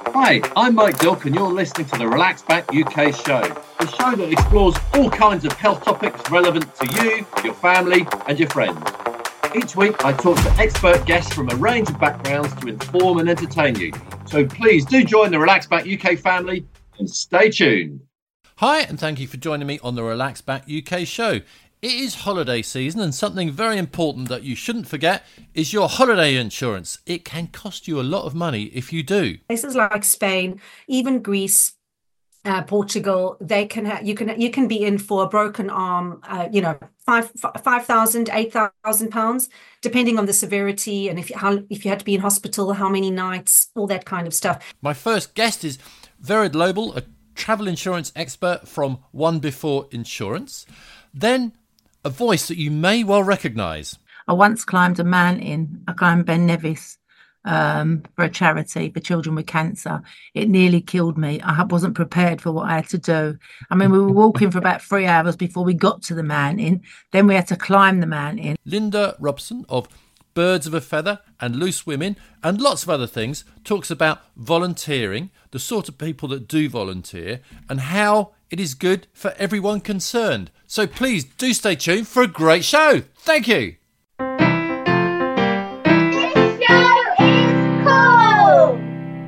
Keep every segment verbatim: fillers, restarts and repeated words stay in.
Hi, I'm Mike Dilk and you're listening to the Relax Back U K show, the show that explores all kinds of health topics relevant to you, your family and your friends. Each week I talk to expert guests from a range of backgrounds to inform and entertain you. So please do join the Relax Back U K family and stay tuned. Hi, and thank you for joining me on the Relax Back U K show. It is holiday season, and something very important that you shouldn't forget is your holiday insurance. It can cost you a lot of money if you do. Places like Spain, even Greece, uh, Portugal, they can ha- you can you can be in for a broken arm, uh, you know, five five thousand, eight thousand pounds, depending on the severity and if you, how if you had to be in hospital, how many nights, all that kind of stuff. My first guest is Vered Lobel, a travel insurance expert from One Before Insurance. Then a voice that you may well recognise. I once climbed a mountain. I climbed Ben Nevis um, for a charity for children with cancer. It nearly killed me. I wasn't prepared for what I had to do. I mean, we were walking for about three hours before we got to the mountain. Then we had to climb the mountain. Linda Robson of Birds of a Feather and Loose Women and lots of other things talks about volunteering, the sort of people that do volunteer, and how it is good for everyone concerned. So please do stay tuned for a great show. Thank you. This show is cool.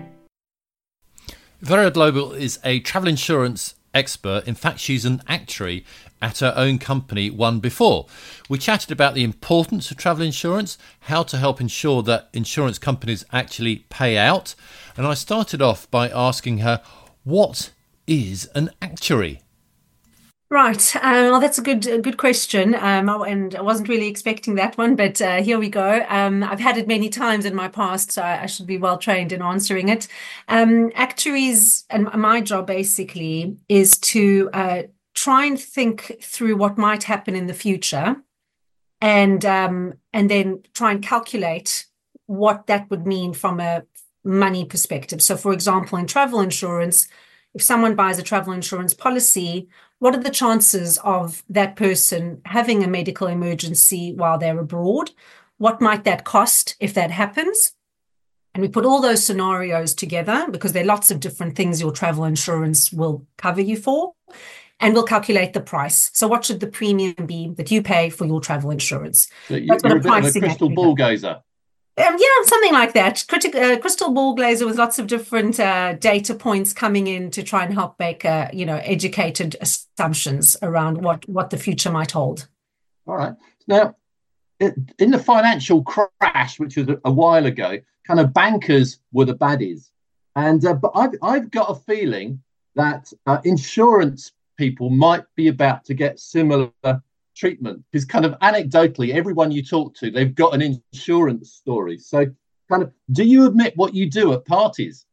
Vered Lobel is a travel insurance expert. In fact, she's an actuary at her own company, One Before. We chatted about the importance of travel insurance, how to help ensure that insurance companies actually pay out. And I started off by asking her, what is an actuary? Right. Uh, well, that's a good a good question. Um, and I wasn't really expecting that one, but uh, here we go. Um, I've had it many times in my past, so I, I should be well trained in answering it. Um, actuaries, and my job basically is to uh, try and think through what might happen in the future, and um, and then try and calculate what that would mean from a money perspective. So, for example, in travel insurance, if someone buys a travel insurance policy, what are the chances of that person having a medical emergency while they're abroad? What might that cost if that happens? And we put all those scenarios together because there are lots of different things your travel insurance will cover you for, and we'll calculate the price. So what should the premium be that you pay for your travel insurance? So you, That's what you're a bit of a pricing crystal actually ball does. gazer. Um, yeah, something like that. Critic, uh, crystal ball glazer with lots of different uh, data points coming in to try and help make, uh, you know, educated assumptions around what, what the future might hold. All right. Now, it, in the financial crash, which was a, a while ago, kind of bankers were the baddies. And uh, but I've, I've got a feeling that uh, insurance people might be about to get similar treatment, because kind of anecdotally, everyone you talk to, they've got an insurance story. So kind of, do you admit what you do at parties?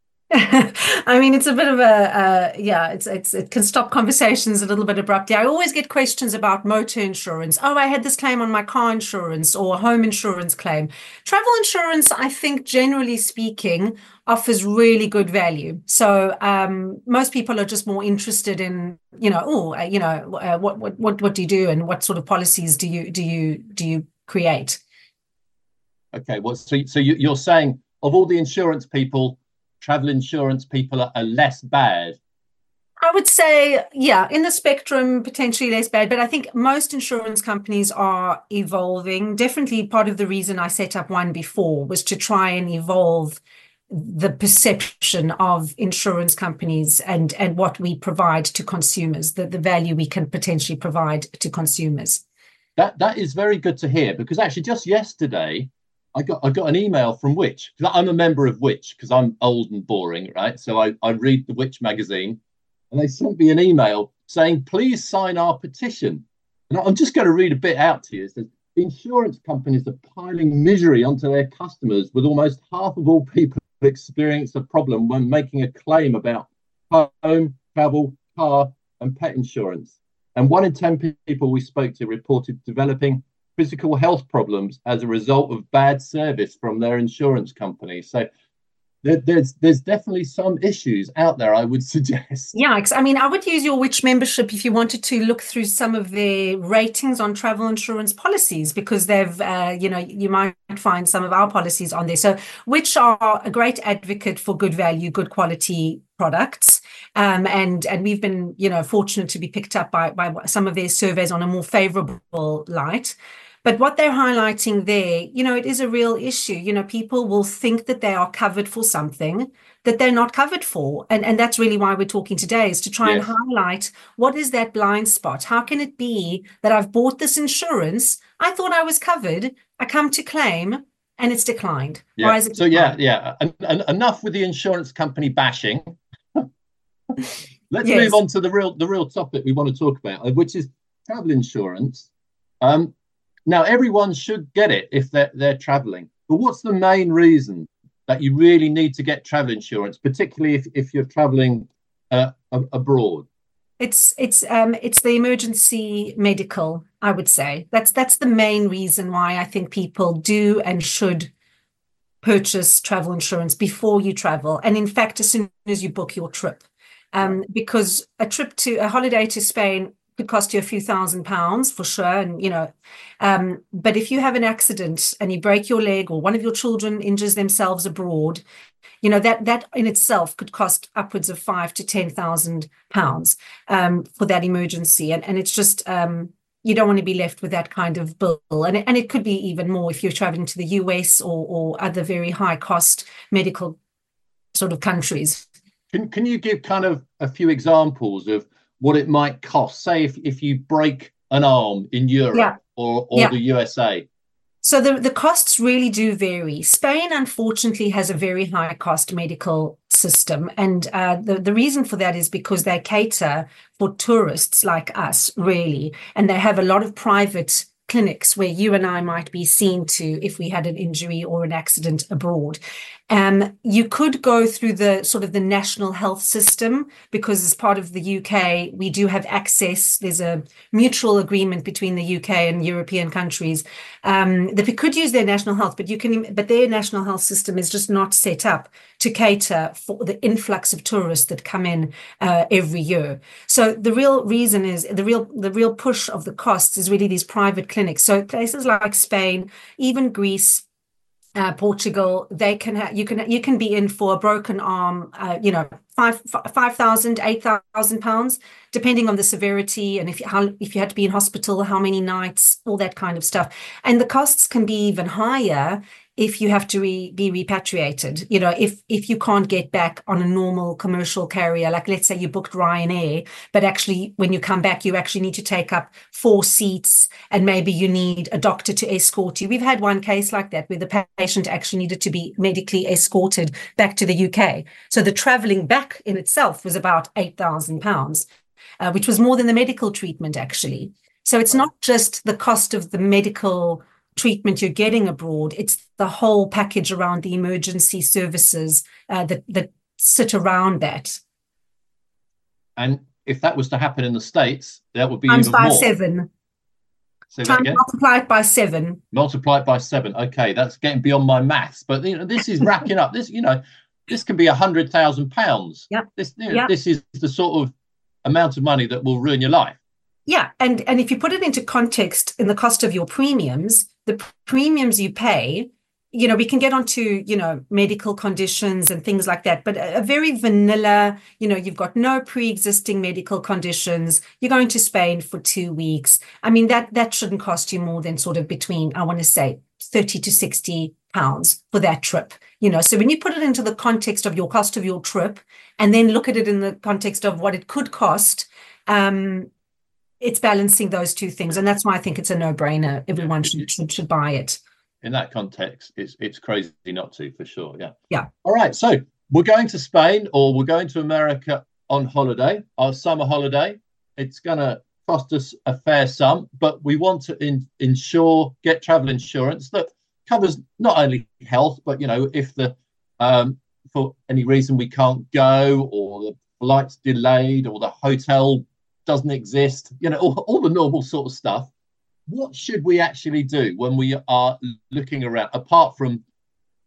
I mean, it's a bit of a, uh, yeah, it's, it's, it can stop conversations a little bit abruptly. I always get questions about motor insurance. Oh, I had this claim on my car insurance or home insurance claim. Travel insurance, I think, generally speaking, offers really good value. So um, most people are just more interested in, you know, oh, uh, you know, uh, what, what, what, what do you do and what sort of policies do you, do you, do you create? Okay, well, so, so you, you're saying of all the insurance people, travel insurance people are, are less bad? I would say, yeah, in the spectrum, potentially less bad, but I think most insurance companies are evolving. Definitely part of the reason I set up One Before was to try and evolve the perception of insurance companies and, and what we provide to consumers, the, the value we can potentially provide to consumers. That That is very good to hear, because actually just yesterday, I got I got an email from Which, because I'm a member of Which, because I'm old and boring, right? So I, I read the Which magazine, and they sent me an email saying, please sign our petition. And I'm just going to read a bit out to you. It says, insurance companies are piling misery onto their customers, with almost half of all people experience a problem when making a claim about home, travel, car, and pet insurance. And one in ten people we spoke to reported developing physical health problems as a result of bad service from their insurance company. So there, there's there's definitely some issues out there, I would suggest. Yeah, 'cause, I mean, I would use your Which membership if you wanted to look through some of their ratings on travel insurance policies, because they've, uh, you know, you might find some of our policies on there. So Which are a great advocate for good value, good quality products. Um, and and we've been, you know, fortunate to be picked up by, by some of their surveys on a more favorable light. But what they're highlighting there, you know, it is a real issue. You know, people will think that they are covered for something that they're not covered for. And, and that's really why we're talking today, is to try Yes. and highlight what is that blind spot? How can it be that I've bought this insurance? I thought I was covered. I come to claim and it's declined. Yeah. Why is it So yeah, declined? yeah. And, and enough with the insurance company bashing. Let's Yes. move on to the real the real topic we want to talk about, uh, which is travel insurance. Um, now everyone should get it if they're they're traveling. But what's the main reason that you really need to get travel insurance, particularly if, if you're traveling uh, a- abroad? It's it's um it's the emergency medical, I would say. That's that's the main reason why I think people do and should purchase travel insurance before you travel. And in fact, as soon as you book your trip. Um, because a trip to a holiday to Spain could cost you a few thousand pounds for sure. And, you know, um, but if you have an accident and you break your leg, or one of your children injures themselves abroad, you know, that that in itself could cost upwards of five to ten thousand pounds um, for that emergency. And, and it's just, um, you don't want to be left with that kind of bill. And it, and it could be even more if you're traveling to the U S or, or other very high cost medical sort of countries. Can can you give kind of a few examples of what it might cost? Say if, if you break an arm in Europe Yeah. or, or Yeah. the U S A. So the, the costs really do vary. Spain, unfortunately, has a very high cost medical system. And uh, the, the reason for that is because they cater for tourists like us, really. And they have a lot of private clinics where you and I might be seen to if we had an injury or an accident abroad. Um, you could go through the sort of the national health system, because as part of the U K, we do have access. There's a mutual agreement between the U K and European countries um, that we could use their national health, but you can, but their national health system is just not set up to cater for the influx of tourists that come in uh, every year. So the real reason is the real the real push of the costs is really these private clinics. So places like Spain, even Greece, Uh, Portugal, they can ha- you can you can be in for a broken arm, uh, you know, five five thousand, eight thousand pounds, depending on the severity and if you, how if you had to be in hospital, how many nights, all that kind of stuff. And the costs can be even higher if you have to re- be repatriated. You know, if if you can't get back on a normal commercial carrier, like let's say you booked Ryanair, but actually when you come back, you actually need to take up four seats, and maybe you need a doctor to escort you. We've had one case like that where the patient actually needed to be medically escorted back to the U K. So the traveling back in itself was about eight thousand pounds, uh, which was more than the medical treatment actually. So it's not just the cost of the medical treatment you're getting abroad, it's the whole package around the emergency services uh, that that sit around that. And if that was to happen in the States, that would be Times even by more. seven. Say that Times again. multiply it by seven. Multiply it by seven. Okay, that's getting beyond my maths. But you know, this is racking up. This, you know, this can be a hundred thousand pounds. Yep. This, you know, Yep. this is the sort of amount of money that will ruin your life. Yeah, and and if you put it into context in the cost of your premiums, the premiums you pay, you know, we can get onto, you know, medical conditions and things like that, but a, a very vanilla, you know, you've got no pre-existing medical conditions, you're going to Spain for two weeks. I mean, that that shouldn't cost you more than sort of between, I want to say, thirty to sixty pounds for that trip. You know, so when you put it into the context of your cost of your trip and then look at it in the context of what it could cost, um, it's balancing those two things. And that's why I think it's a no-brainer. Everyone should, should, should buy it. In that context, it's it's crazy not to, for sure. Yeah. Yeah. All right. So we're going to Spain or we're going to America on holiday, our summer holiday. It's going to cost us a fair sum, but we want to in, insure, get travel insurance that covers not only health, but, you know, if the um, for any reason we can't go or the flight's delayed or the hotel doesn't exist, you know, all, all the normal sort of stuff. What should we actually do when we are looking around, apart from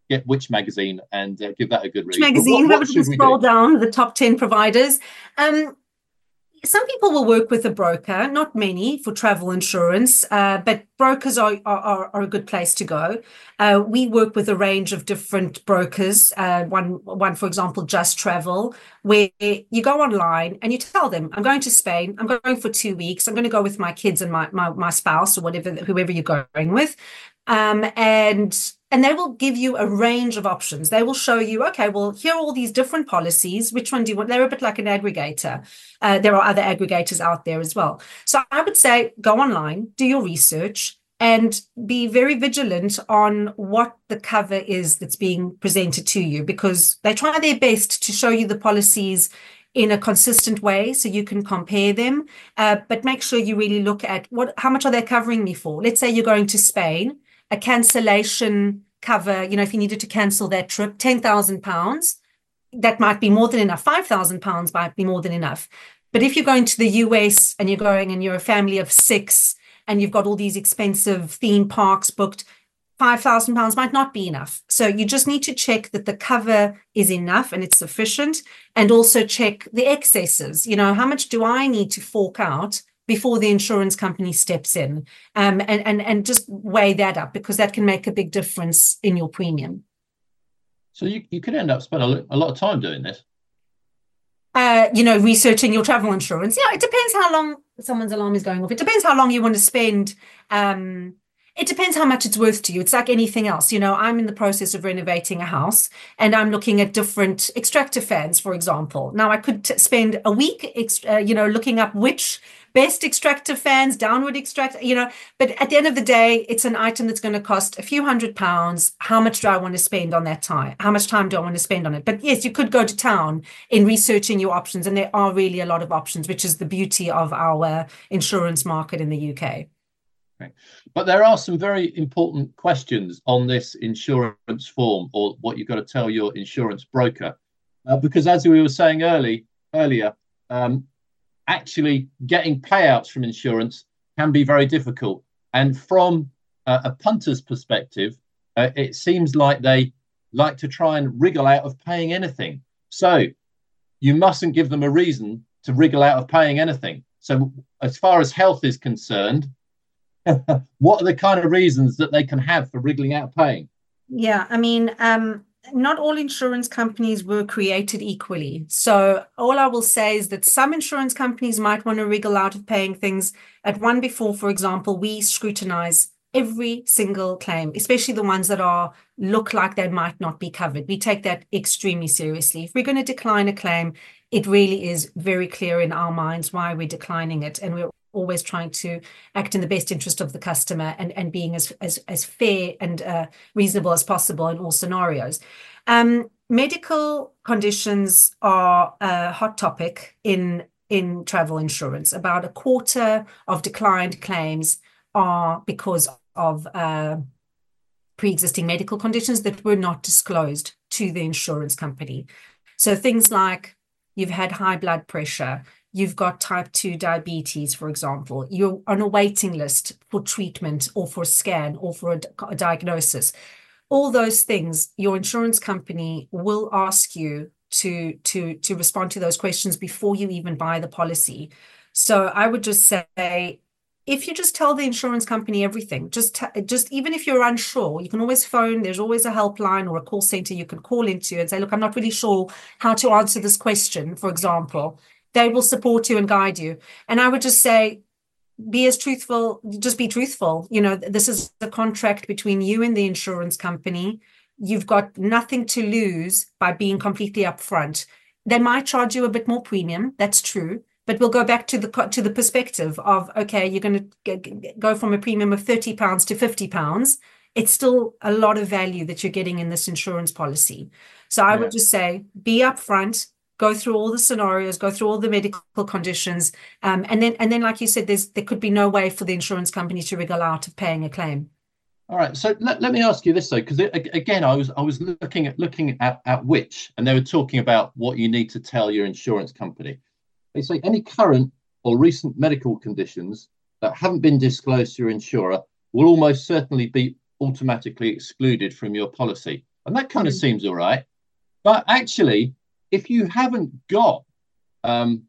get Which Magazine and uh, give that a good Which read. But Magazine, what, have what a should little we scroll do? down the top ten providers. Um, some people will work with a broker, not many for travel insurance, uh, but brokers are, are, are a good place to go. Uh, we work with a range of different brokers. Uh, one, one, for example, Just Travel, where you go online and you tell them, I'm going to Spain, I'm going for two weeks, I'm going to go with my kids and my, my, my spouse or whatever, whoever you're going with. Um, and and they will give you a range of options. They will show you, okay, well, here are all these different policies. Which one do you want? They're a bit like an aggregator. Uh, there are other aggregators out there as well. So I would say go online, do your research, and be very vigilant on what the cover is that's being presented to you, because they try their best to show you the policies in a consistent way so you can compare them. Uh, but make sure you really look at what, how much are they covering me for? Let's say you're going to Spain. A cancellation cover, you know, if you needed to cancel that trip, ten thousand pounds, that might be more than enough. five thousand pounds might be more than enough. But if you're going to the U S and you're going and you're a family of six and you've got all these expensive theme parks booked, five thousand pounds might not be enough. So you just need to check that the cover is enough and it's sufficient, and also check the excesses. You know, how much do I need to fork out before the insurance company steps in, um, and, and, and just weigh that up, because that can make a big difference in your premium. So you, you could end up spending a lot of time doing this. Uh, you know, researching your travel insurance. Yeah, it depends how long someone's alarm is going off. It depends how long you want to spend. Um, it depends how much it's worth to you. It's like anything else. You know, I'm in the process of renovating a house and I'm looking at different extractor fans, for example. Now, I could t- spend a week, ex- uh, you know, looking up which best extractor fans, downward extractor, you know, but at the end of the day, it's an item that's going to cost a few hundred pounds. How much do I want to spend on that time? How much time do I want to spend on it? But yes, you could go to town in researching your options, and there are really a lot of options, which is the beauty of our insurance market in the U K. Okay. But there are some very important questions on this insurance form, or what you've got to tell your insurance broker, uh, because as we were saying early, earlier, um, actually getting payouts from insurance can be very difficult. And from uh, a punter's perspective, uh, it seems like they like to try and wriggle out of paying anything. So you mustn't give them a reason to wriggle out of paying anything. So as far as health is concerned, what are the kind of reasons that they can have for wriggling out of paying? Yeah, I mean, um, not all insurance companies were created equally. So all I will say is that some insurance companies might want to wriggle out of paying things. At One Before, for example, we scrutinize every single claim, especially the ones that are look like they might not be covered. We take that extremely seriously. If we're going to decline a claim, it really is very clear in our minds why we're declining it. And we're always trying to act in the best interest of the customer, and, and being as, as, as fair and uh, reasonable as possible in all scenarios. Um, medical conditions are a hot topic in, in travel insurance. About a quarter of declined claims are because of uh, pre-existing medical conditions that were not disclosed to the insurance company. So things like you've had high blood pressure, you've got type two diabetes, for example, you're on a waiting list for treatment or for a scan or for a, a diagnosis. All those things, your insurance company will ask you to, to, to respond to those questions before you even buy the policy. So I would just say, if you just tell the insurance company everything, just, t- just even if you're unsure, you can always phone. There's always a helpline or a call center you can call into and say, look, I'm not really sure how to answer this question, for example. They will support you and guide you. And I would just say, be as truthful, just be truthful. You know, this is a contract between you and the insurance company. You've got nothing to lose by being completely upfront. They might charge you a bit more premium. That's true. But we'll go back to the to the perspective of, okay, you're going to go from a premium of thirty pounds to fifty pounds. It's still a lot of value that you're getting in this insurance policy. So I yeah. would just say, be upfront. Go through all the scenarios, go through all the medical conditions, um, and then, and then, like you said, there's there could be no way for the insurance company to wriggle out of paying a claim. All right, so let, let me ask you this though, because again, I was I was looking at looking at, at Which, and they were talking about what you need to tell your insurance company. They say any current or recent medical conditions that haven't been disclosed to your insurer will almost certainly be automatically excluded from your policy. And that kind of Mm. seems all right. But actually, if you haven't got um,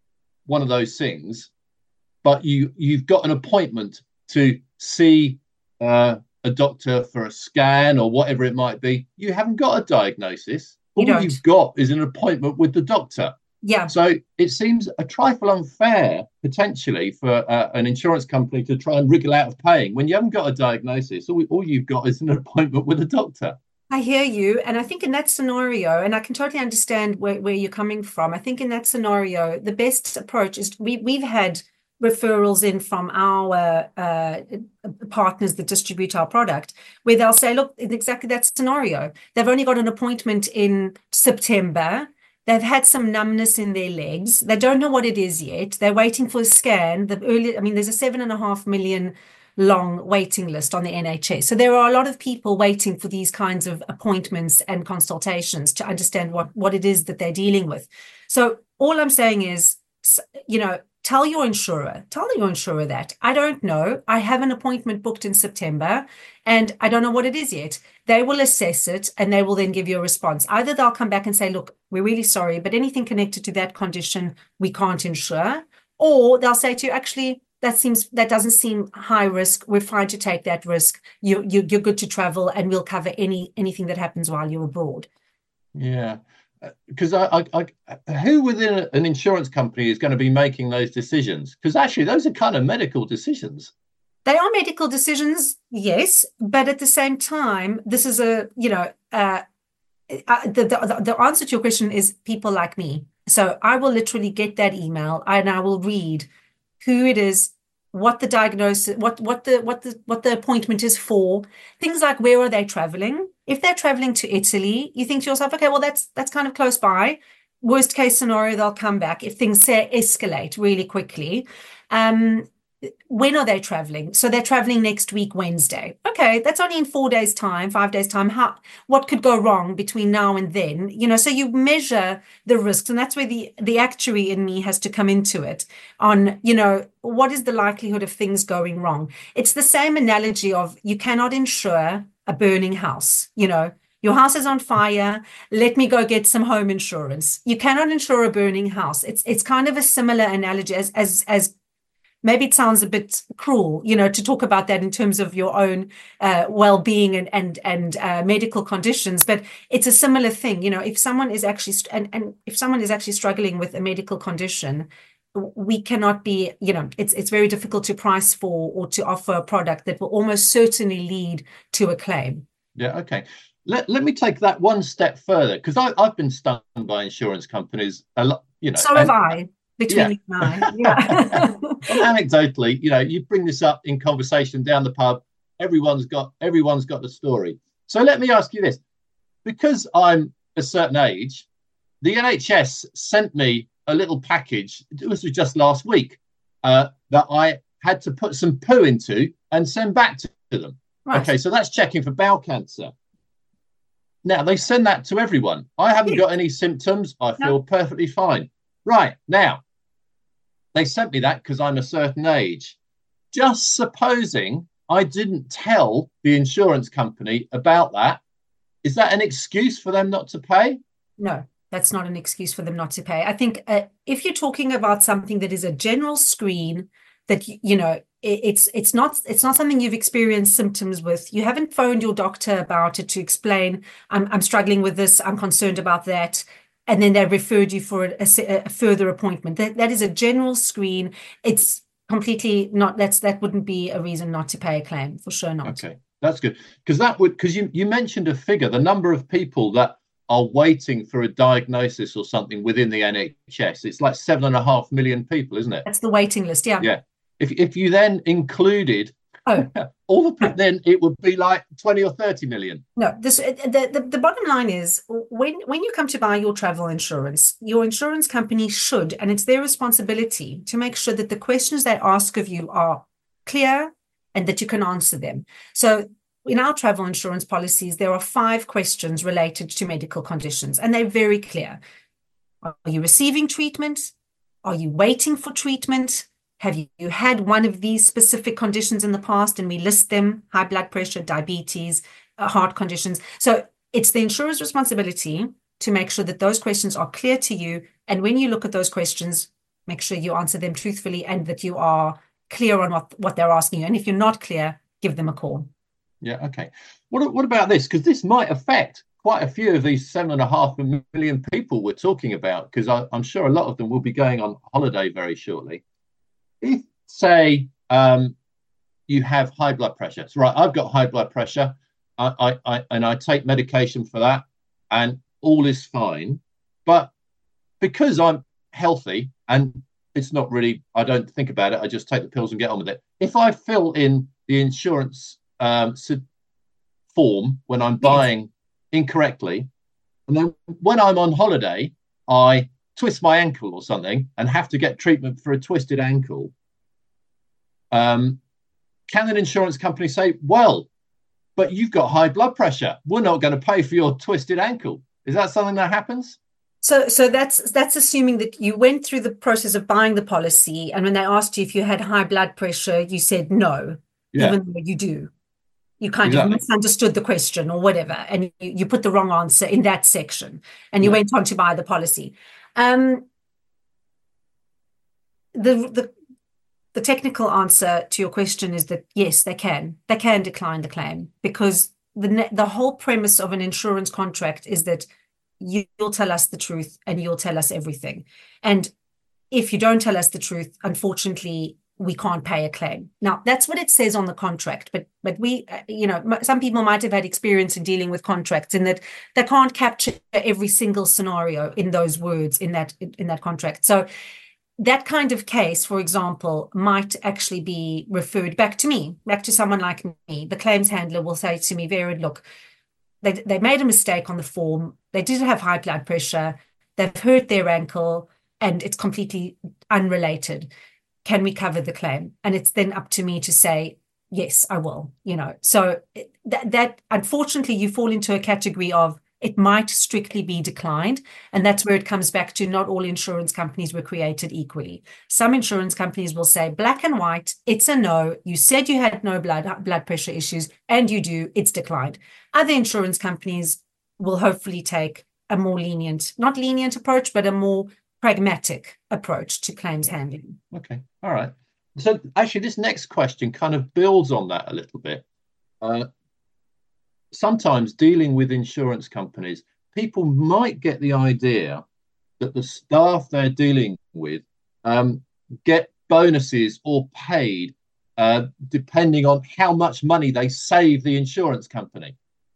one of those things, but you, you've got an appointment to see uh, a doctor for a scan or whatever it might be, you haven't got a diagnosis. You All don't. you've got is an appointment with the doctor. Yeah. So it seems a trifle unfair, potentially, for uh, an insurance company to try and wriggle out of paying when you haven't got a diagnosis. All, all you've got is an appointment with a doctor. I hear you. And I think in that scenario, and I can totally understand where, where you're coming from. I think in that scenario, the best approach is we, we've had referrals in from our uh, partners that distribute our product, where they'll say, look, in exactly that scenario, they've only got an appointment in September. They've had some numbness in their legs. They don't know what it is yet. They're waiting for a scan. The early, I mean, there's a seven and a half million long waiting list on the N H S. So there are a lot of people waiting for these kinds of appointments and consultations to understand what, what it is that they're dealing with. So all I'm saying is, you know, tell your insurer, tell your insurer that I don't know. I have an appointment booked in September and I don't know what it is yet. They will assess it and they will then give you a response. Either they'll come back and say, look, we're really sorry, but anything connected to that condition, we can't insure. Or they'll say to you, actually, that seems that doesn't seem high risk. We're fine to take that risk. You, you, you're good to travel and we'll cover any anything that happens while you're abroad. Yeah. Because I, I, I, who within an insurance company is going to be making those decisions? Because actually, those are kind of medical decisions. They are medical decisions, yes, but at the same time, this is a, you know, uh, uh, the, the the answer to your question is people like me. So I will literally get that email and I will read who it is, what the diagnosis, what what the what the what the appointment is for, things like where are they traveling. If they're traveling to Italy, you think to yourself, okay, well, that's that's kind of close by. Worst case scenario, they'll come back if things say escalate really quickly. Um, when are they traveling? So they're traveling next week, Wednesday. Okay, that's only in four days' time, five days' time. How, what could go wrong between now and then? You know, so you measure the risks, and that's where the, the actuary in me has to come into it on, you know, what is the likelihood of things going wrong? It's the same analogy of you cannot insure a burning house, you know. Your house is on fire. Let me go get some home insurance. You cannot insure a burning house. It's it's kind of a similar analogy as as as maybe it sounds a bit cruel, you know, to talk about that in terms of your own uh, well-being and and and uh, medical conditions, but it's a similar thing. You know, if someone is actually and and if someone is actually struggling with a medical condition, we cannot be, you know, it's it's very difficult to price for or to offer a product that will almost certainly lead to a claim. Yeah, okay. Let, let me take that one step further, because I've been stung by insurance companies a lot, you know. So have I, between yeah. you and I. Yeah. And anecdotally, you know, you bring this up in conversation down the pub, everyone's got everyone's got the story. So let me ask you this. Because I'm a certain age, the N H S sent me a little package, this was just last week, uh, that I had to put some poo into and send back to them. Right. Okay, so that's checking for bowel cancer. Now, they send that to everyone. I haven't Yeah. got any symptoms. I feel No. perfectly fine. Right, now, they sent me that because I'm a certain age. Just supposing I didn't tell the insurance company about that, is that an excuse for them not to pay? No, that's not an excuse for them not to pay. I think uh, if you're talking about something that is a general screen that, y- you know, it, it's it's not it's not something you've experienced symptoms with. You haven't phoned your doctor about it to explain, I'm I'm struggling with this, I'm concerned about that, and then they referred you for a, a se- a further appointment. That that is a general screen. It's completely not, that's that wouldn't be a reason not to pay a claim, for sure not. Okay, that's good. Because that would, because you, you mentioned a figure, the number of people that are waiting for a diagnosis or something within the N H S. It's like seven and a half million people, isn't it? That's the waiting list, yeah. Yeah. If if you then included Oh. all the people, then it would be like twenty or thirty million. No, this the, the the bottom line is when when you come to buy your travel insurance, your insurance company should, and it's their responsibility to make sure that the questions they ask of you are clear and that you can answer them. So in our travel insurance policies, there are five questions related to medical conditions, and they're very clear. Are you receiving treatment? Are you waiting for treatment? Have you had one of these specific conditions in the past? And we list them: high blood pressure, diabetes, uh, heart conditions. So it's the insurer's responsibility to make sure that those questions are clear to you. And when you look at those questions, make sure you answer them truthfully and that you are clear on what, what they're asking you. And if you're not clear, give them a call. Yeah, okay. What, what about this? Because this might affect quite a few of these seven and a half million people we're talking about, because I'm sure a lot of them will be going on holiday very shortly. If, say, um, you have high blood pressure, so right, I've got high blood pressure, I, I, I, and I take medication for that, and all is fine. But because I'm healthy and it's not really, I don't think about it, I just take the pills and get on with it. If I fill in the insurance um, form when I'm buying yes. incorrectly, and then when I'm on holiday, I twist my ankle or something and have to get treatment for a twisted ankle, um, can an insurance company say, well, but you've got high blood pressure, we're not going to pay for your twisted ankle? Is that something that happens? So, so that's that's assuming that you went through the process of buying the policy, and when they asked you if you had high blood pressure, you said no, yeah. even though you do. You kind exactly. of misunderstood the question or whatever, and you, you put the wrong answer in that section, and you yeah. went on to buy the policy. Um, the the the technical answer to your question is that yes, they can. They can decline the claim, because the the whole premise of an insurance contract is that you'll tell us the truth and you'll tell us everything. And if you don't tell us the truth, unfortunately, we can't pay a claim. Now, that's what it says on the contract. But but we, you know, some people might have had experience in dealing with contracts in that they can't capture every single scenario in those words in that in that contract. So that kind of case, for example, might actually be referred back to me, back to someone like me. The claims handler will say to me, Vera, look, They, they made a mistake on the form. They did have high blood pressure. They've hurt their ankle and it's completely unrelated. Can we cover the claim? And it's then up to me to say, yes, I will, you know. So that, that unfortunately, you fall into a category of it might strictly be declined. And that's where it comes back to not all insurance companies were created equally. Some insurance companies will say black and white, it's a no. You said you had no blood, blood pressure issues and you do, it's declined. Other insurance companies will hopefully take a more lenient, not lenient approach, but a more pragmatic approach to claims handling. Okay, all right. So actually this next question kind of builds on that a little bit. Uh, sometimes dealing with insurance companies, people might get the idea that the staff they're dealing with um, get bonuses or paid uh, depending on how much money they save the insurance company.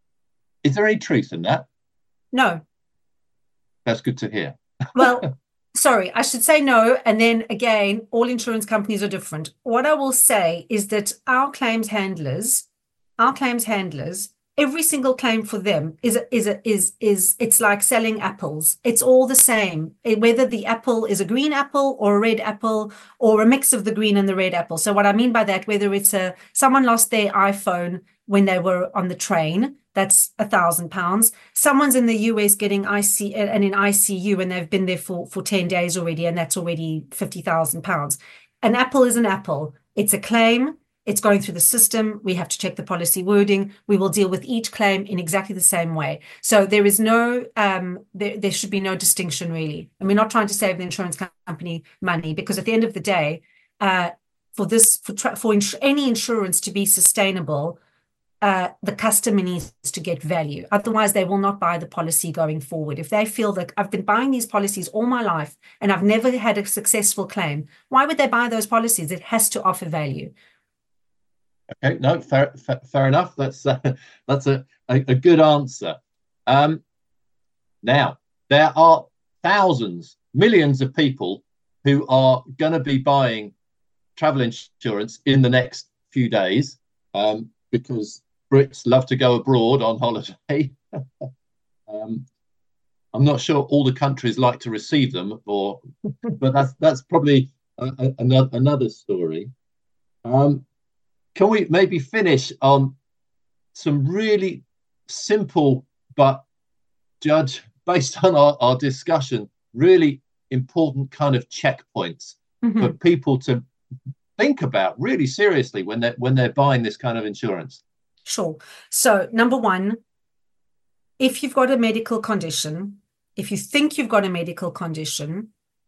Is there any truth in that? No. That's good to hear. Well, sorry, I should say no. And then again, all insurance companies are different. What I will say is that our claims handlers, our claims handlers, every single claim for them is is is is it's like selling apples. It's all the same, whether the apple is a green apple or a red apple or a mix of the green and the red apple. So what I mean by that, whether it's a someone lost their iPhone when they were on the train, that's a thousand pounds. Someone's in the U S getting I C and in I C U and they've been there for for ten days already, and that's already fifty thousand pounds. An apple is an apple. It's a claim. It's going through the system. We have to check the policy wording. We will deal with each claim in exactly the same way. So there is no, um, there, there should be no distinction really. And we're not trying to save the insurance company money, because at the end of the day, uh, for this, for, for ins- any insurance to be sustainable, uh, the customer needs to get value. Otherwise, they will not buy the policy going forward. If they feel that I've been buying these policies all my life and I've never had a successful claim, why would they buy those policies? It has to offer value. Okay, no, fair, fair, fair enough. That's uh, that's a, a, a good answer. Um, now, there are thousands, millions of people who are going to be buying travel insurance in the next few days um, because Brits love to go abroad on holiday. um, I'm not sure all the countries like to receive them, or, but that's that's probably a, a, another another story. Um, Can we maybe finish on some really simple, but Judge, based on our, our discussion, really important kind of checkpoints mm-hmm. for people to think about really seriously when they're, when they're buying this kind of insurance? Sure. So number one, if you've got a medical condition, if you think you've got a medical condition,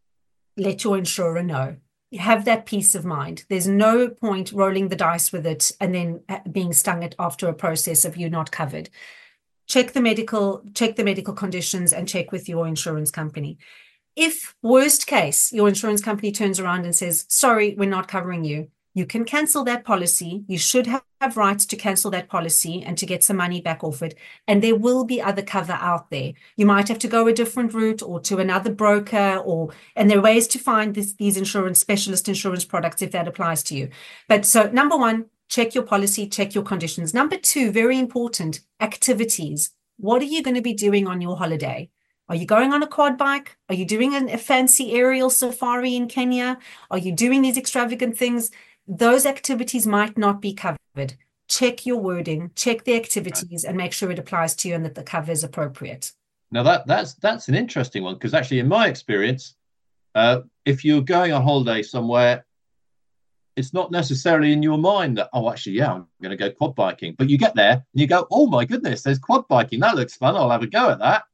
let your insurer know. Have that peace of mind. There's no point rolling the dice with it and then being stung at after a process of you not covered. Check the medical, check the medical conditions and check with your insurance company. If worst case, your insurance company turns around and says, sorry, we're not covering you, you can cancel that policy. You should have, have rights to cancel that policy and to get some money back off it. And there will be other cover out there. You might have to go a different route or to another broker, or and there are ways to find this, these insurance specialist insurance products if that applies to you. But so number one, check your policy, check your conditions. Number two, very important, activities. What are you going to be doing on your holiday? Are you going on a quad bike? Are you doing an, a fancy aerial safari in Kenya? Are you doing these extravagant things? Those activities might not be covered. Check your wording, check the activities, and make sure it applies to you and that the cover is appropriate. Now that that's that's an interesting one, because actually in my experience, uh, if you're going on holiday somewhere, it's not necessarily in your mind that, oh, actually, yeah, I'm going to go quad biking. But you get there and you go, oh my goodness, there's quad biking. That looks fun. I'll have a go at that.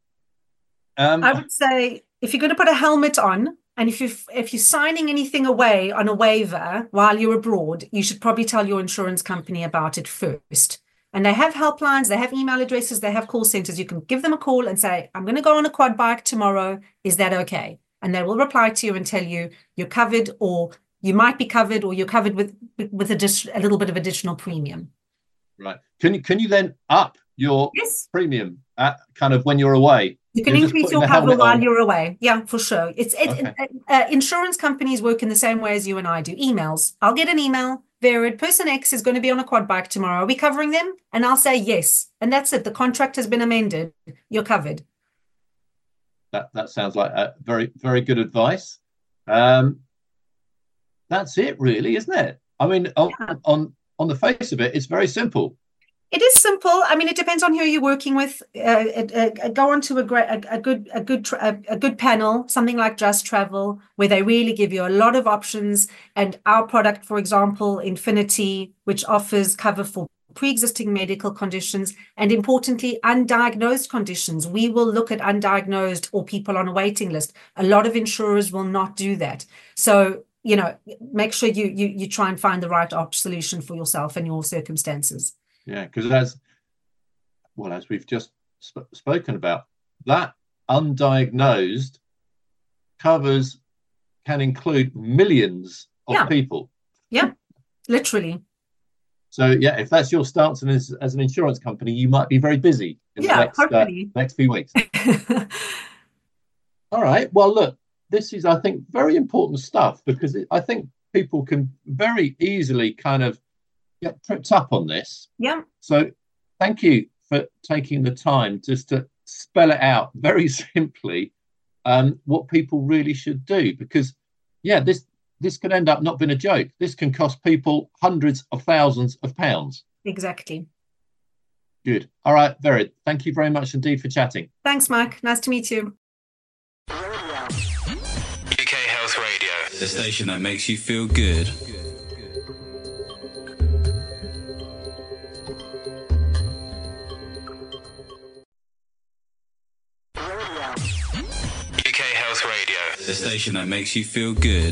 Um, I would say if you're going to put a helmet on, and if you if you're signing anything away on a waiver while you're abroad, you should probably tell your insurance company about it first. And they have helplines, they have email addresses, they have call centers. You can give them a call and say, I'm going to go on a quad bike tomorrow. Is that okay? And they will reply to you and tell you you're covered, or you might be covered, or you're covered with with a, a little bit of additional premium. Right. Can you can you then up your yes. premium at kind of when you're away? You can you're increase your cover while on. you're away. Yeah, for sure. It's it, okay. it, uh, insurance companies work in the same way as you and I do. Emails. I'll get an email. Vered, person X is going to be on a quad bike tomorrow. Are we covering them? And I'll say yes. And that's it. The contract has been amended. You're covered. That that sounds like a very, very good advice. Um, that's it, really, isn't it? I mean, on, yeah. on on the face of it, it's very simple. It is simple. I mean, it depends on who you're working with. Uh, uh, uh, go on to a great, a, a good, a good, a, a good panel, something like Just Travel, where they really give you a lot of options. And our product, for example, Infinity, which offers cover for pre-existing medical conditions and, importantly, undiagnosed conditions. We will look at undiagnosed or people on a waiting list. A lot of insurers will not do that. So, you know, make sure you you you try and find the right op solution for yourself and your circumstances. Yeah, because as well as we've just sp spoken about, that undiagnosed covers can include millions of yeah. people. Yeah, literally. So yeah, if that's your stance and as, as an insurance company, you might be very busy in yeah, the next, uh, next few weeks. All right. Well, look, this is, I think, very important stuff, because it, I think people can very easily kind of get tripped up on this. Yeah. So thank you for taking the time just to spell it out very simply, um, what people really should do, because yeah, this this could end up not being a joke. This can cost people hundreds of thousands of pounds. Exactly. Good. All right, Vered, thank you very much indeed for chatting. Thanks, Mike. Nice to meet you. U K Health Radio, the station that makes you feel good. U K Health Radio, the station that makes you feel good.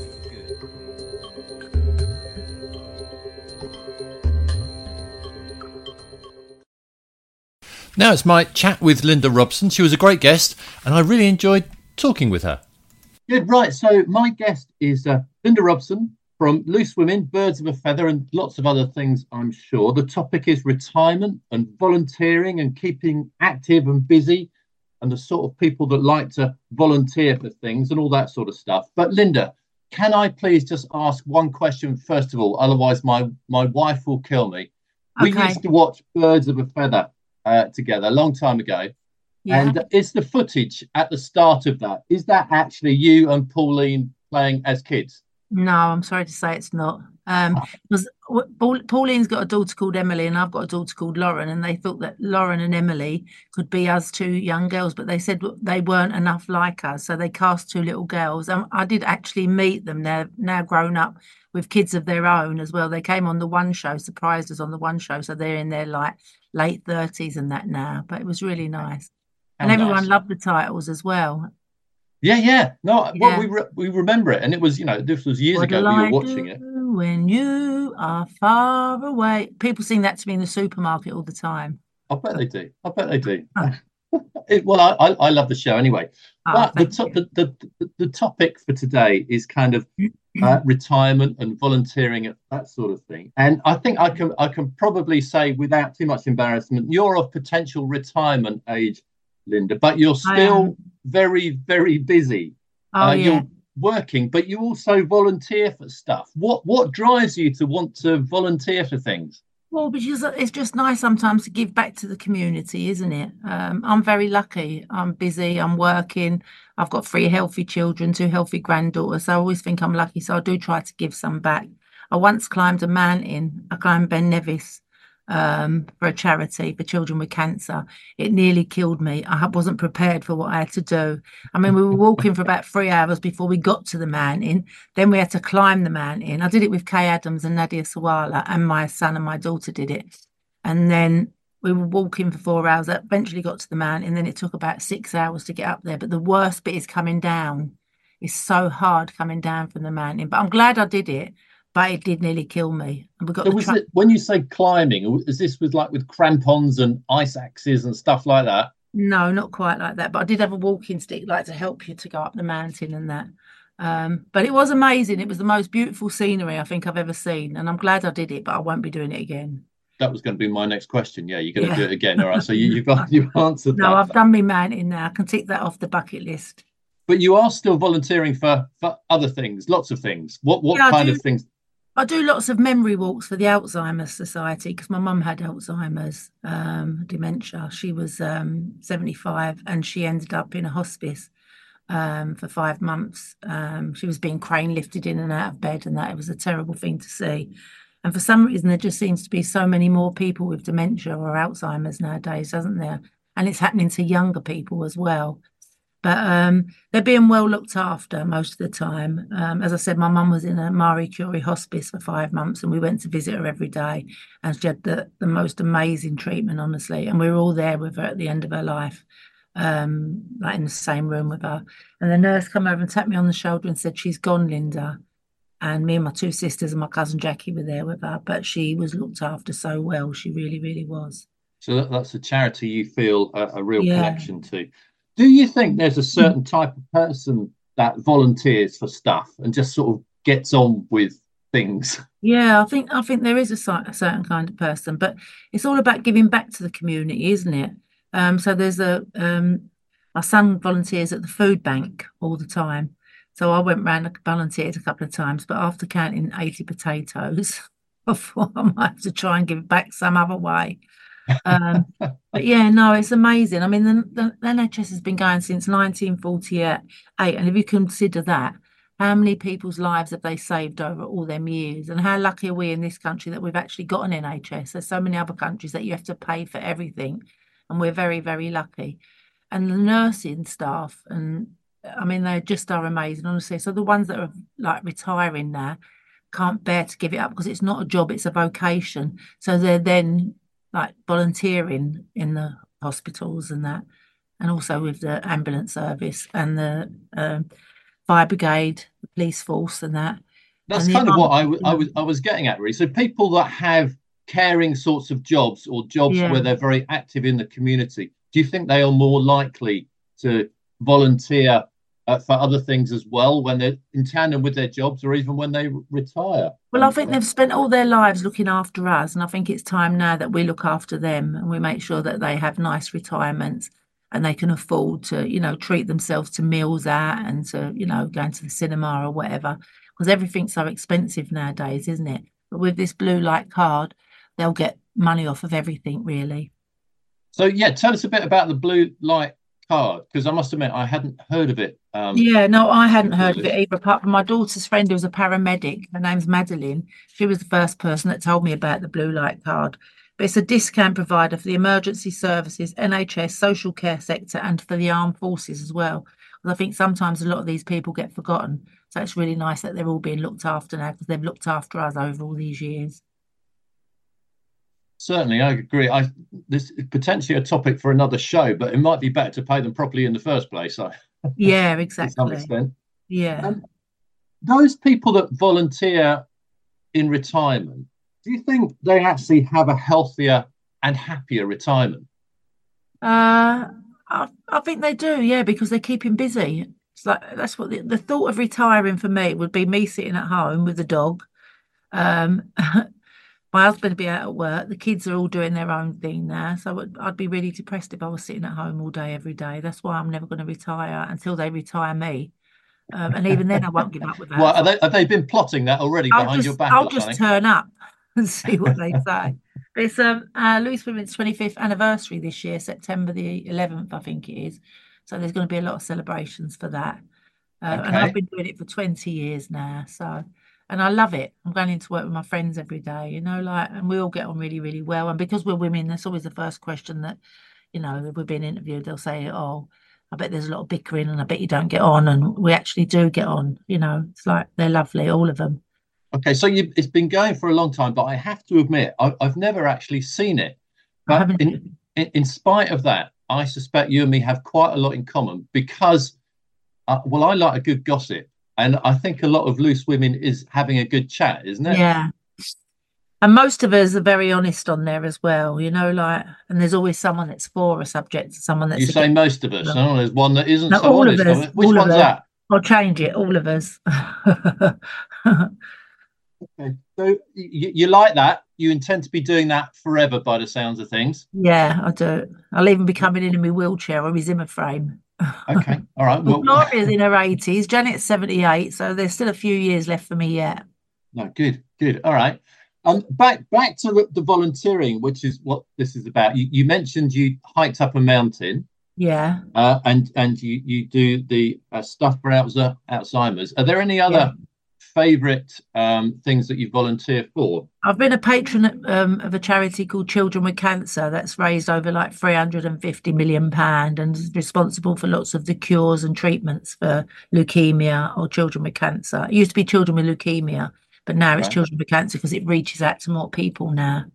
Now it's my chat with Linda Robson. She was a great guest, and I really enjoyed talking with her. Good, right. So my guest is uh, Linda Robson from Loose Women, Birds of a Feather, and lots of other things, I'm sure. The topic is retirement and volunteering and keeping active and busy, and the sort of people that like to volunteer for things and all that sort of stuff. But Linda, can I please just ask one question first of all? Otherwise, my, my wife will kill me. Okay. We used to watch Birds of a Feather uh, together a long time ago. Yeah. And is the footage at the start of that, is that actually you and Pauline playing as kids? No, I'm sorry to say it's not. Um, because Pauline's got a daughter called Emily and I've got a daughter called Lauren, and they thought that Lauren and Emily could be us two young girls, but they said they weren't enough like us, so they cast two little girls. Um, I did actually meet them. They're now grown up with kids of their own as well. They came on the One Show, surprised us on the One Show, so they're in their like late thirties and that now, but it was really nice. How And everyone nice. loved the titles as well. Yeah, yeah. No, well, Yeah. we re we remember it, and it was, you know, this was years ago What'll we were I watching do it. when you are far away? People sing that to me in the supermarket all the time. I bet they do. I bet they do. Oh, It, well, I, I I love the show anyway. oh, But the, thank to you. the, the the topic for today is kind of uh, retirement and volunteering, that sort of thing. And I think I can I can probably say without too much embarrassment, you're of potential retirement age, Linda, but you're I am. still very, very busy. Oh, Uh, yeah. you're working, but you also volunteer for stuff. What what drives you to want to volunteer for things? Well, because it's just nice sometimes to give back to the community, isn't it? Um, I'm very lucky. I'm busy. I'm working. I've got three healthy children, two healthy granddaughters. So I always think I'm lucky. So I do try to give some back. I once climbed a mountain. I climbed Ben Nevis um, for a charity for children with cancer. It nearly killed me. I wasn't prepared for what I had to do. I mean, we were walking for about three hours before we got to the mountain. Then we had to climb the mountain. I did it with Kay Adams and Nadia Sawala, and my son and my daughter did it. And then we were walking for four hours. I eventually got to the mountain. Then it took about six hours to get up there. But the worst bit is coming down. It's so hard coming down from the mountain. But I'm glad I did it. But it did nearly kill me. And we got So the was truck. it when you say climbing, is this with like with crampons and ice axes and stuff like that? No, not quite like that. But I did have a walking stick, like to help you to go up the mountain and that. Um, but it was amazing. It was the most beautiful scenery I think I've ever seen. And I'm glad I did it, but I won't be doing it again. That was going to be my next question. Yeah, you're going to do Yeah. it again. All right. So you, you've you've answered No, that. I've done my mountain now. I can tick that off the bucket list. But you are still volunteering for for other things, lots of things. What what Yeah, I kind do. of things? I do lots of memory walks for the Alzheimer's Society because my mum had Alzheimer's um, dementia. She was um, seventy-five and she ended up in a hospice um, for five months. Um, she was being crane lifted in and out of bed, and that it was a terrible thing to see. And for some reason, there just seems to be so many more people with dementia or Alzheimer's nowadays, doesn't there? And it's happening to younger people as well. But um, they're being well looked after most of the time. Um, as I said, my mum was in a Marie Curie hospice for five months and we went to visit her every day. And she had the, the most amazing treatment, honestly. And we were all there with her at the end of her life, um, like in the same room with her. And the nurse came over and tapped me on the shoulder and said, "She's gone, Linda." And me and my two sisters and my cousin Jackie were there with her. But she was looked after so well. She really, really was. So that, that's a charity you feel a, a real Yeah. connection to. Do you think there's a certain type of person that volunteers for stuff and just sort of gets on with things? Yeah, I think I think there is a, cer- a certain kind of person, but it's all about giving back to the community, isn't it? Um, so there's a um, my son volunteers at the food bank all the time. So I went round and volunteered a couple of times, but after counting eighty potatoes, I thought I might have to try and give it back some other way. Um, but yeah, no, it's amazing. I mean, the, the, the N H S has been going since nineteen forty-eight, and if you consider that, how many people's lives have they saved over all them years? And how lucky are we in this country that we've actually got an N H S? There's so many other countries that you have to pay for everything, and we're very, very lucky. And the nursing staff, and I mean, they just are amazing, honestly. So the ones that are like retiring now can't bear to give it up because it's not a job, it's a vocation. So they're then like volunteering in the hospitals and that, and also with the ambulance service and the um, fire brigade, the police force, and that. That's And the kind of what I, army, w- I was I was getting at, really. So people that have caring sorts of jobs or jobs Yeah. where they're very active in the community, do you think they are more likely to volunteer uh, for other things as well when they're in tandem with their jobs or even when they retire? Well, I And, think uh, they've spent all their lives looking after us, and I think it's time now that we look after them and we make sure that they have nice retirements and they can afford to, you know, treat themselves to meals out and to, you know, going to the cinema or whatever, because everything's so expensive nowadays, isn't it? But with this blue light card, they'll get money off of everything, really. So yeah, tell us a bit about the blue light card, because I must admit I hadn't heard of it. Um, Yeah, no, I hadn't heard of before it this. either, apart from my daughter's friend who was a paramedic. Her name's Madeline. She was the first person that told me about the blue light card. But it's a discount provider for the emergency services, N H S, social care sector, and for the armed forces as well. Because I think sometimes a lot of these people get forgotten. So it's really nice that they're all being looked after now because they've looked after us over all these years. Certainly, I agree. I this is potentially a topic for another show, but it might be better to pay them properly in the first place. I, Yeah, to some exactly. extent. Yeah. Um, those people that volunteer in retirement, do you think they actually have a healthier and happier retirement? Uh, I, I think they do, yeah, because they keep him busy. It's like that's what the, the thought of retiring for me would be me sitting at home with the dog. Um, my husband would be out at work. The kids are all doing their own thing now, so I'd, I'd be really depressed if I was sitting at home all day, every day. That's why I'm never going to retire until they retire me. Um, and even then, I won't give up with Well, that. are they, have they been plotting that already I'll behind your just back I'll or just something? turn up and see what they say. It's um uh, Lewis Women's twenty-fifth anniversary this year, September the eleventh, I think it is. So there's going to be a lot of celebrations for that. Uh, and I've Okay. been doing it for twenty years now. So, and I love it. I'm going into work with my friends every day, you know, like, and we all get on really, really well. And because we're women, that's always the first question that, you know, we're being interviewed. They'll say, "Oh, I bet there's a lot of bickering and I bet you don't get on." And we actually do get on, you know, it's like they're lovely, all of them. Okay, so you, it's been going for a long time, but I have to admit, I, I've never actually seen it. I But haven't. in, in in spite of that, I suspect you and me have quite a lot in common because, uh, well, I like a good gossip, and I think a lot of loose women is having a good chat, isn't it? Yeah. And most of us are very honest on there as well, you know, like, and there's always someone that's for a subject, someone You that's say against. most of us. them. Oh, there's one that isn't No, so all of honest. us, Which all of one's us. that? I'll change it, all of us. Okay. So you, you like that? You intend to be doing that forever, by the sounds of things. Yeah, I do. I'll even be coming in in my wheelchair or my Zimmer frame. Okay. All right. Well, Well, Gloria's in her eighties, Janet's seventy-eight, so there's still a few years left for me yet. no, good, good. All right. Um, back back to the, the volunteering, which is what this is about. You, you mentioned you hiked up a mountain, Yeah, uh, and and you you do the uh, stuff for Alza- Alzheimer's. Are there any yeah. other favourite um, things that you volunteer for? I've been a patron um, of a charity called Children with Cancer that's raised over like three hundred fifty million pounds and is responsible for lots of the cures and treatments for leukemia or children with cancer. It used to be children with leukemia, but now it's Okay. children with cancer because it reaches out to more people now.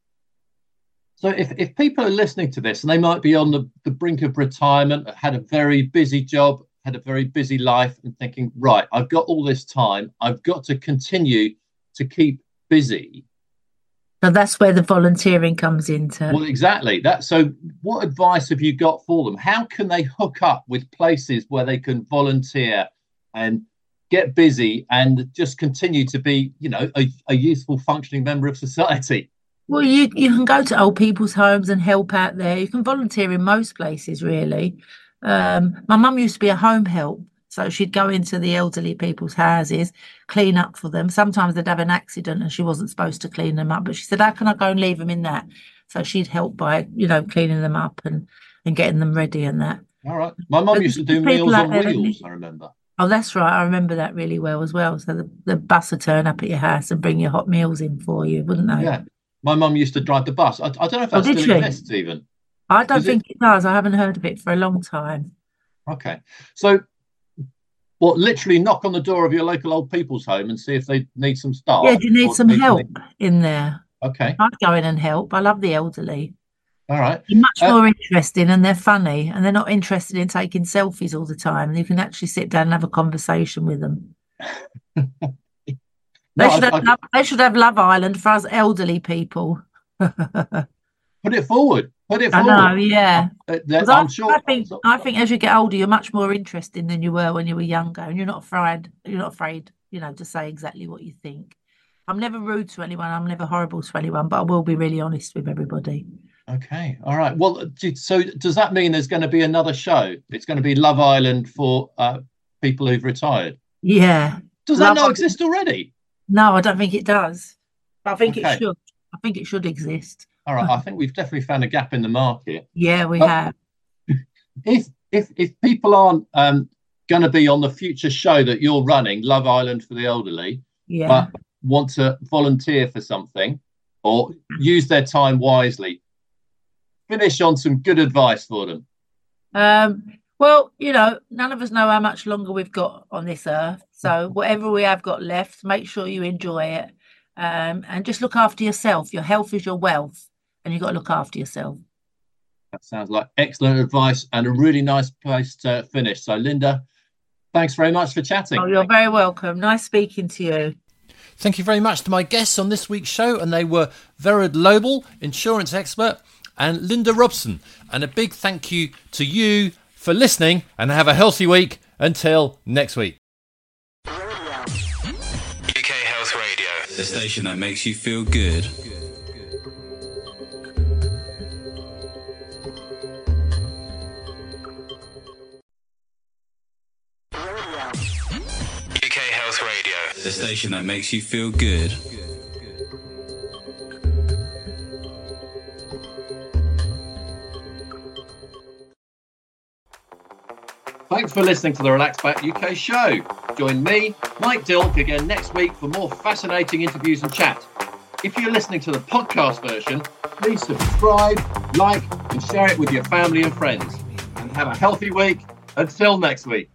So if, if people are listening to this and they might be on the, the brink of retirement, had a very busy job, had a very busy life and thinking, right, I've got all this time, I've got to continue to keep busy. So that's where the volunteering comes into. Well, exactly that. So what advice have you got for them? How can they hook up with places where they can volunteer and get busy and just continue to be, you know, a, a useful functioning member of society? Well, you you can go to old people's homes and help out there. You can volunteer in most places, really. Um, my mum used to be a home help, so she'd go into the elderly people's houses, clean up for them. Sometimes they'd have an accident and she wasn't supposed to clean them up, but she said, "How can I go and leave them in that?" So she'd help by, you know, cleaning them up and and getting them ready and that. All right. My mum But used to there's do people Meals out on there that Wheels, need- I remember. Oh, that's right. I remember that really well as well. So the, the bus would turn up at your house and bring your hot meals in for you, wouldn't they? Yeah. My mum used to drive the bus. I, I don't know if Oh, that did still she? exists even. I don't Is it? think it does. I haven't heard of it for a long time. Okay. So what, literally knock on the door of your local old people's home and see if they need some staff? Yeah, do you need or some need help something- in there? Okay. I'd go in and help. I love the elderly. All right. They're much Uh, more interesting and they're funny and they're not interested in taking selfies all the time. And you can actually sit down and have a conversation with them. They No, should I- have I- love, they should have Love Island for us elderly people. I Put it forward. Put it forward. know, yeah. Uh, that- 'Cause I'm I, sure. I think I think as you get older, you're much more interesting than you were when you were younger, and you're not afraid. You're not afraid, you know, to say exactly what you think. I'm never rude to anyone. I'm never horrible to anyone, but I will be really honest with everybody. Okay. All right. Well, do- so does that mean there's going to be another show? It's going to be Love Island for uh, people who've retired. Yeah. Does that Love not Island. exist already? No, I don't think it does. But I think Okay. it should. I think it should exist. All right. I think we've definitely found a gap in the market. Yeah, we Oh. have. If if if people aren't um, going to be on the future show that you're running, Love Island for the elderly, Yeah. but want to volunteer for something or use their time wisely, finish on some good advice for them. Um, well, you know, none of us know how much longer we've got on this earth. So whatever we have got left, make sure you enjoy it. Um, and just look after yourself. Your health is your wealth. and you've got to look after yourself. That sounds like excellent advice and a really nice place to finish. So, Linda, thanks very much for chatting. Oh, you're very welcome. Nice speaking to you. Thank you very much to my guests on this week's show, and they were Verad Lobel, insurance expert, and Linda Robson. And a big thank you to you for listening, and have a healthy week until next week. U K Health Radio, the station that makes you feel good. U K Health Radio, the station that makes you feel good. Thanks for listening to the Relax Back U K show. Join me, Mike Dilk, again next week for more fascinating interviews and chat. If you're listening to the podcast version, please subscribe, like, and share it with your family and friends. And have a healthy week. Until next week.